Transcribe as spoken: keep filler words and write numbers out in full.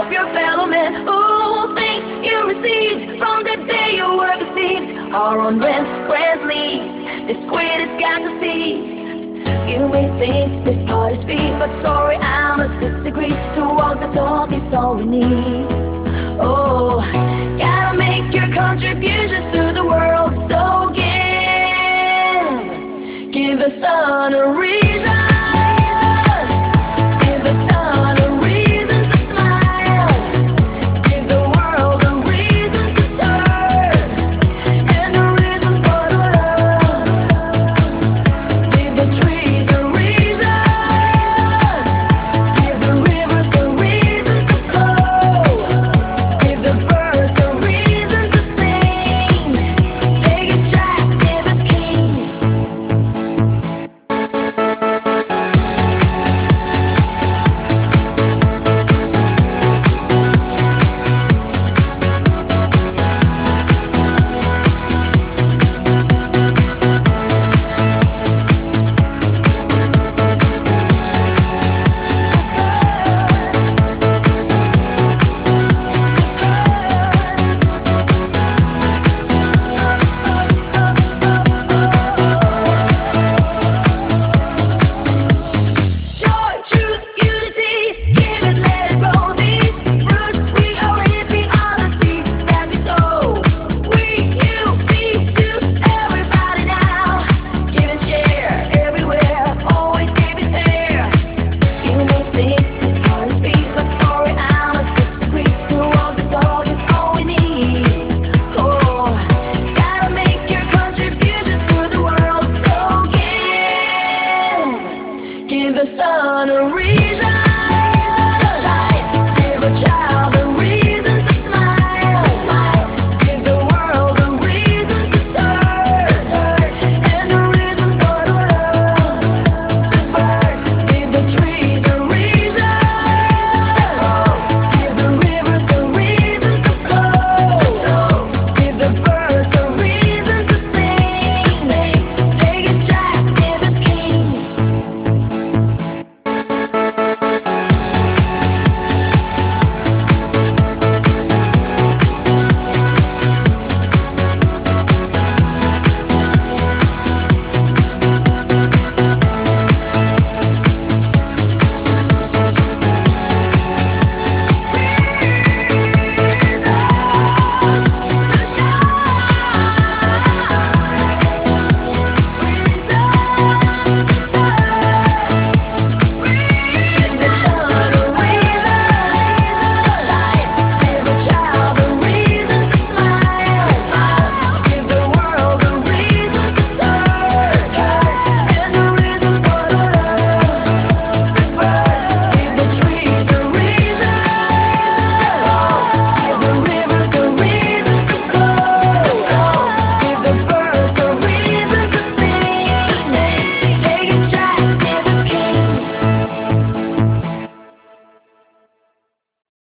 help your fellow man. All things you received from the day you were conceived are on rent, grand lease. The squid has got the thieves. You may think this part is free, but sorry, I must disagree. To walk the talk is all we need. Oh, gotta make your contributions to the world, so give, give the sun a reason. Give the sun a reason.